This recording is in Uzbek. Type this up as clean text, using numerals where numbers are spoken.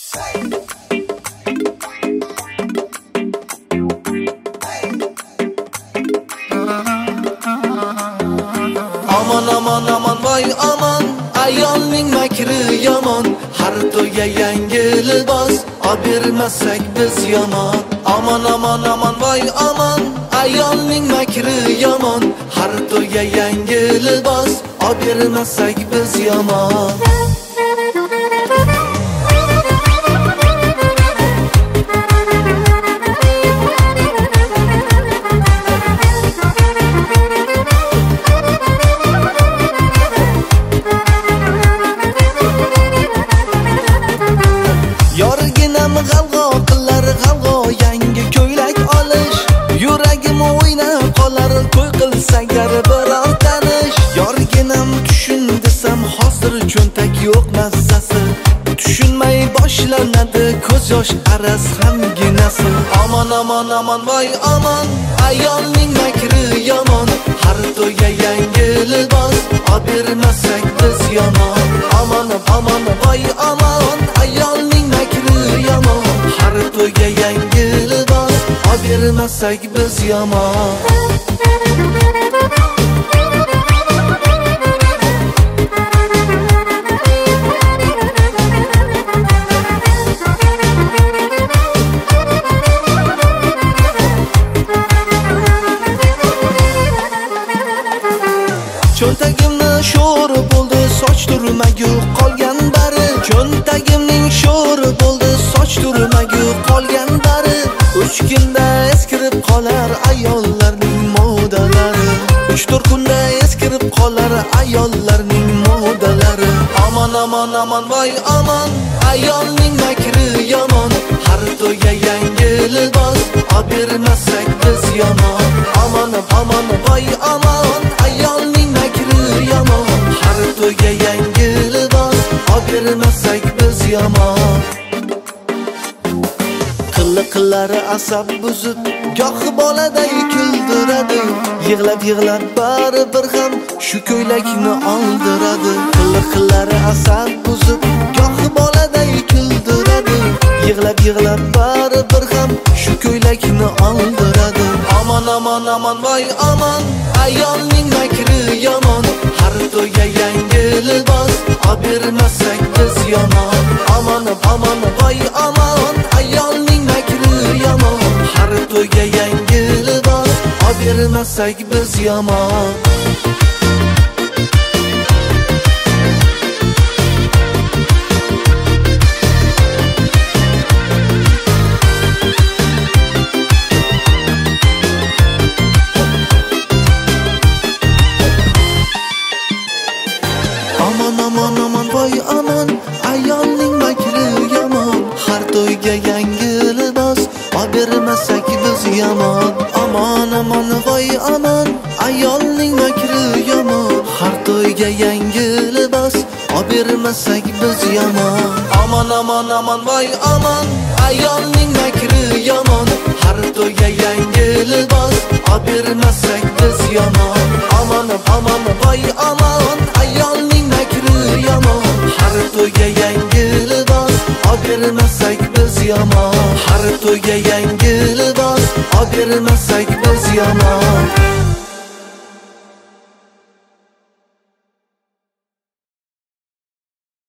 Aman aman aman voy aman, ayolning makri yomon. Har to'yga yangi libos olib bermasak biz yomon. Aman aman aman voy aman, ayolning makri yomon. Har to'yga yangi libos olib bermasak biz yomon. Yorginam g'alg'o qilar g'alg'o, yangi ko'ylak olish yuragim o'ynab qolar. To'y qilsagar biror tanish. Yorginam tushun desam hozir cho'ntak yo'q massasi. Tushunmay boshlanadi ko'z yosh araz hamginasi. Aman aman aman voy aman, ayolning makri yomon. Har to'yga yangi libos olib bermasak biz yomon. Aman aman voy aman, ayolning makri yomon. Har to'yga yangi libos olib bermasak biz yomon. Cho'ntagimni sho'r bo'ldi, soch turmagu qolgan bari. Cho'ntagimning sho'r bo'ldi, soch turmagu qolgan bari. 3 kunda eskirib qolar ayollarning modalari. 3-4 kunda eskirib qolar ayollarning modalari. Aman aman aman voy aman, ayolning makri yomon. Har to'yga yangi libos olib bermasak biz yomon. Aman aman voy aman, ayolning makri yomon. Har to'yga yangi libos olib bermasak biz yomon. Qiliqlari asab buzib, goh boladay kuldiradi. Yig'lab yig'lab baribir ham shu ko'ylakni oldiradi. Qiliqlari asab buzib, goh boladay kuldiradi. Yig'lab yig'lab baribir ham shu ko'ylakni oldiradi. Aman aman aman voy aman, ayolning makri yomon. Har to'yga yangi libos olib bermasak biz yomon. Aman aman voy aman, ayolning makri yomon. Har to'yga yangi libos olib bermasak biz yomon. Aman aman aman voy aman, ayolning makri yomon. Har to'yga yangi libos olib bermasak biz yomon. Aman aman voy aman, ayolning makri yomon. Har to'yga yangi libos olib bermasak biz yomon. Aman aman aman voy aman, ayolning makri yomon. Har to'yga yangi libos olib bermasak biz yomon. Aman aman voy aman, ayolning makri yomon. Har to'yga yangi libos olib bermasak biz yomon. Har to'yga yangi libos olib bermasak biz yomon.